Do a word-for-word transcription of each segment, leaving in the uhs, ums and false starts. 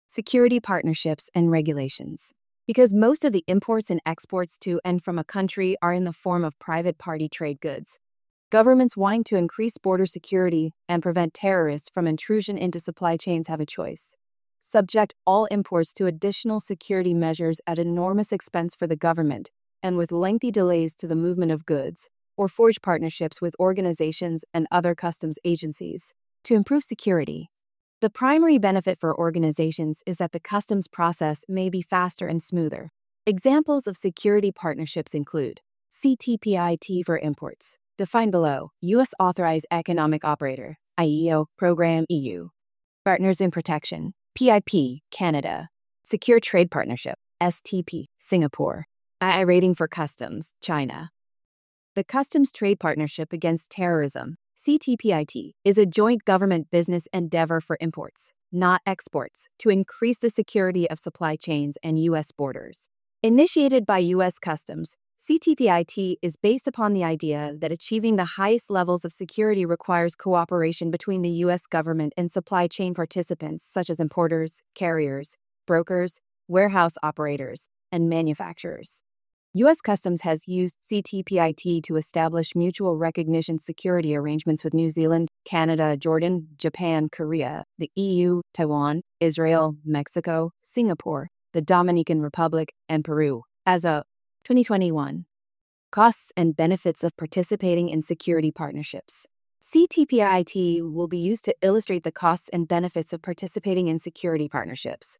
Security partnerships and regulations. Because most of the imports and exports to and from a country are in the form of private party trade goods, governments wanting to increase border security and prevent terrorists from intrusion into supply chains have a choice. Subject all imports to additional security measures at enormous expense for the government and with lengthy delays to the movement of goods, or forge partnerships with organizations and other customs agencies to improve security. The primary benefit for organizations is that the customs process may be faster and smoother. Examples of security partnerships include C T P I T for imports, defined below, U S Authorized Economic Operator, I E O, Program E U. Partners in Protection, P I P, Canada. Secure Trade Partnership, S T P, Singapore. I I Rating for Customs, China. The Customs Trade Partnership Against Terrorism, C T P I T, is a joint government business endeavor for imports, not exports, to increase the security of supply chains and U S borders. Initiated by U S Customs, C T P I T is based upon the idea that achieving the highest levels of security requires cooperation between the U S government and supply chain participants such as importers, carriers, brokers, warehouse operators, and manufacturers. U S Customs has used C T P I T to establish mutual recognition security arrangements with New Zealand, Canada, Jordan, Japan, Korea, the E U, Taiwan, Israel, Mexico, Singapore, the Dominican Republic, and Peru. As of twenty twenty-one. Costs and benefits of participating in security partnerships. C T P I T will be used to illustrate the costs and benefits of participating in security partnerships.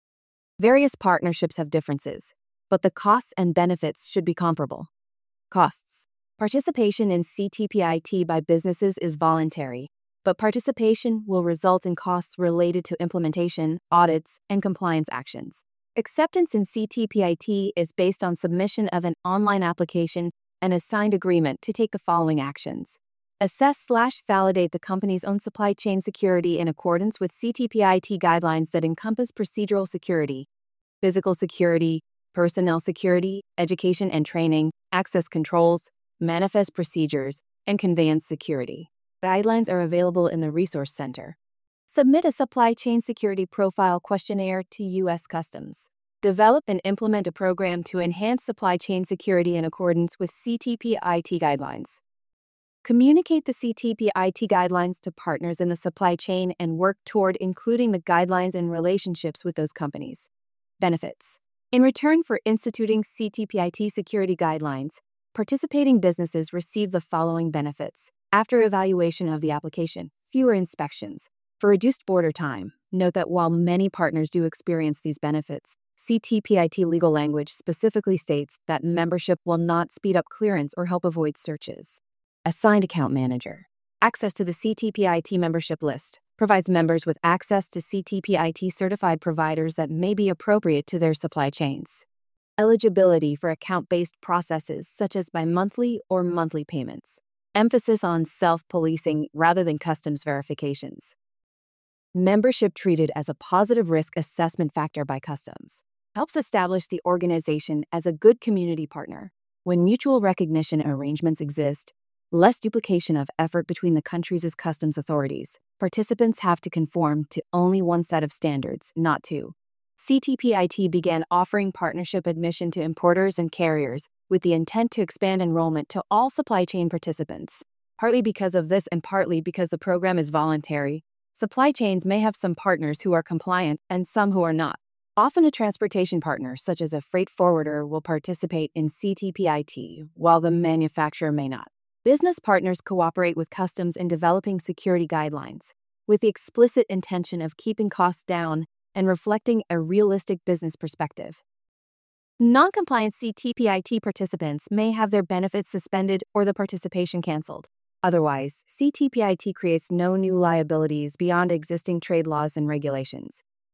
Various partnerships have differences, but the costs and benefits should be comparable. Costs. Participation in C T P I T by businesses is voluntary, but participation will result in costs related to implementation, audits, and compliance actions. Acceptance in C T P I T is based on submission of an online application and a signed agreement to take the following actions. Assess slash validate the company's own supply chain security in accordance with C T P I T guidelines that encompass procedural security, physical security, personnel security, education and training, access controls, manifest procedures, and conveyance security. Guidelines are available in the Resource Center. Submit a supply chain security profile questionnaire to U S Customs. Develop and implement a program to enhance supply chain security in accordance with C T P I T guidelines. Communicate the C T P I T guidelines to partners in the supply chain and work toward including the guidelines in relationships with those companies. Benefits. In return for instituting C T P I T security guidelines, participating businesses receive the following benefits. After evaluation of the application, fewer inspections. For reduced border time, note that while many partners do experience these benefits, C T P I T legal language specifically states that membership will not speed up clearance or help avoid searches. Assigned Account Manager. Access to the C T P I T membership list provides members with access to C T P I T certified providers that may be appropriate to their supply chains. Eligibility for account-based processes such as bi-monthly or monthly payments. Emphasis on self-policing rather than customs verifications. Membership treated as a positive risk assessment factor by Customs helps establish the organization as a good community partner. When mutual recognition arrangements exist, less duplication of effort between the countries' customs authorities. Participants have to conform to only one set of standards, not two. C T P I T began offering partnership admission to importers and carriers with the intent to expand enrollment to all supply chain participants. Partly because of this and partly because the program is voluntary, supply chains may have some partners who are compliant and some who are not. Often a transportation partner, such as a freight forwarder, will participate in C T P I T, while the manufacturer may not. Business partners cooperate with Customs in developing security guidelines, with the explicit intention of keeping costs down and reflecting a realistic business perspective. Non-compliant C T P I T participants may have their benefits suspended or the participation canceled. Otherwise, C T P I T creates no new liabilities beyond existing trade laws and regulations.